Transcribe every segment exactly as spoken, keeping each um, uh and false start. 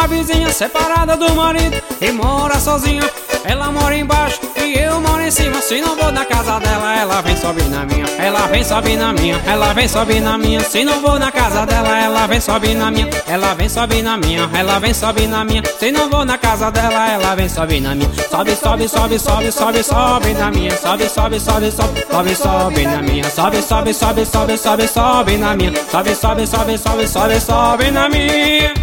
uma vizinha separada do marido e mora sozinha. Ela mora embaixo e eu moro em cima. Se não vou na casa dela, ela vem subir na minha. Ela vem subir na minha, ela vem subir na minha. Se não vou na casa dela, ela vem subir na minha. Ela vem subir na minha, ela vem subir na minha. Se não vou na casa dela, ela vem subir na minha. Sobe, sobe, sobe, sobe, sobe, sobe na minha. Sobe, sobe, sobe, sobe, sobe, sobe na minha. Sobe, sobe, sobe, sobe, sobe, sobe na minha. Sobe, sobe, sobe, sobe, sobe, sobe na minha.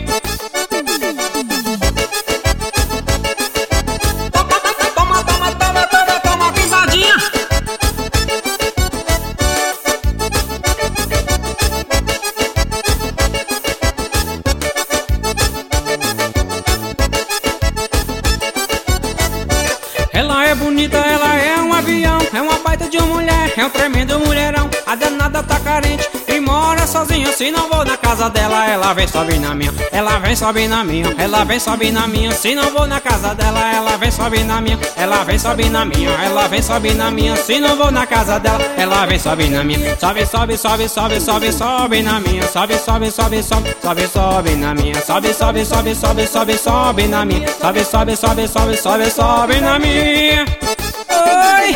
Ela é bonita, ela é um avião, é uma baita de uma mulher, é um tremendo mulherão. A danada tá carente e mora sozinha. Se não vou na casa dela, ela vem subir na minha. Ela vem subir na minha, ela vem subir na minha. Se não vou na casa dela, ela vem subir na minha. Ela vem subir na minha, ela vem subir na minha. Se não vou na casa dela, ela vem subir na minha. Sobe, sobe, sobe, sobe, sobe, sobe na minha. Sobe, sobe, sobe, sobe, sobe, sobe na minha. Sobe, sobe, sobe, sobe, sobe, sobe na minha. Sobe, sobe, sobe, sobe, sobe, sobe na minha. Oi!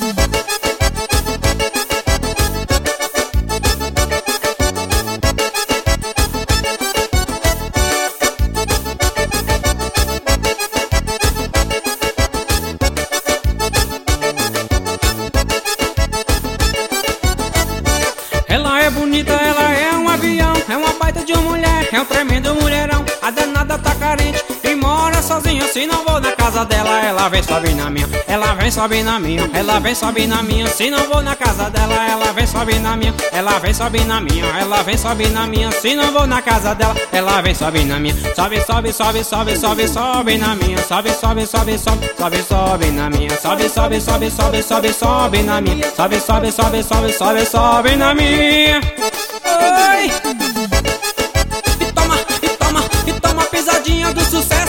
Ela é bonita, ela é um avião, é uma baita de uma mulher, é um tremendo mulherão. A danada tá carente e mora sozinha. Se não vou na casa dela, ela vem subir na minha. Ela vem subir na minha, ela vem subir na minha. Se não vou na casa dela, ela vem subir na minha. Ela vem subir na minha, ela vem subir na minha. Se não vou na casa dela, ela vem subir na minha. Sobe, sobe, sobe, sobe, sobe, sobe na minha. Sobe, sobe, sobe, sobe, sobe, sobe na minha. Sobe, sobe, sobe, sobe, sobe, sobe na minha. Sobe, sobe, sobe, sobe, sobe, sobe na minha. Oi! E toma, e toma, e toma pisadinha do sucesso.